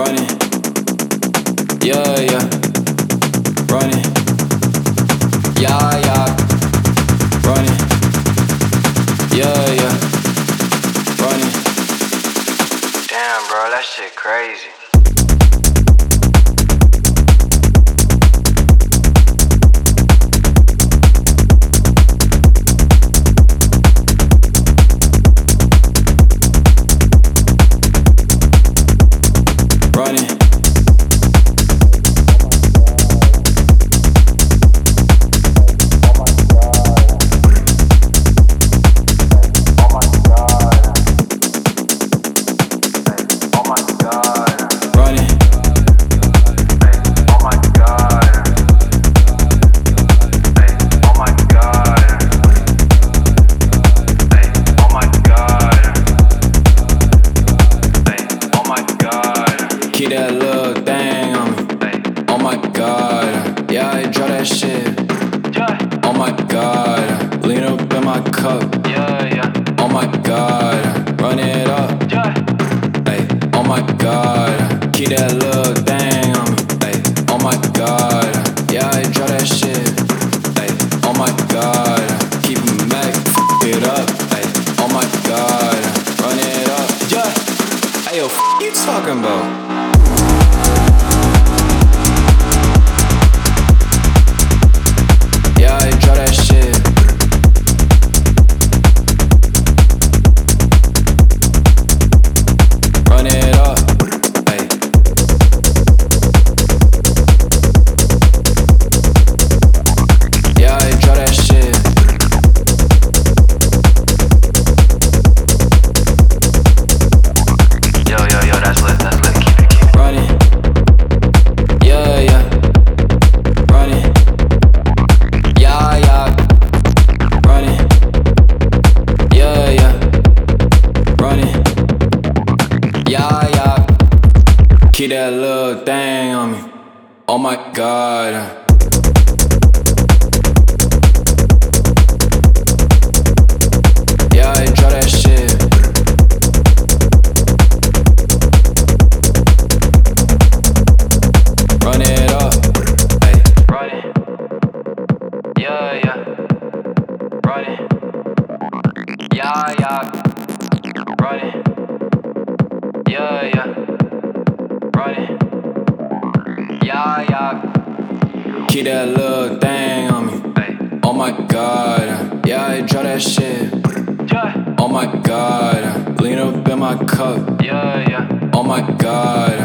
running, yeah, yeah, running, yeah, yeah, running, yeah, yeah, running. Damn, bro, that shit crazy. Running. Keep that little thing on me. Oh my god, yeah, I draw that shit. Oh my god, lean up in my cup. Oh my god, run it up. Ay, oh my god, keep that little thing on me. Ay, oh my god, yeah, I draw that shit. Ay, oh my god, keep it back, it up. Ay, oh my god, run it up. Hey yo, you talking about? Yeah, I draw that shit. Run it up, ay. Yeah, I draw that shit. Yo, that's lit, keep it. Running, yeah, yeah, running. Yeah, yeah, running. Yeah, yeah, running. Yeah, yeah. Keep that little thing on me. Oh my god. Yeah, I draw that shit. Run it up. Ay. Running. Yeah, yeah. Running. Yeah, yeah. Running. Yeah, yeah. Running. Yeah, yeah. Keep that little thing on me. Ay. Oh my god. Yeah, I draw that shit. Oh my god. Lean up in my cup. Yeah. Oh my god.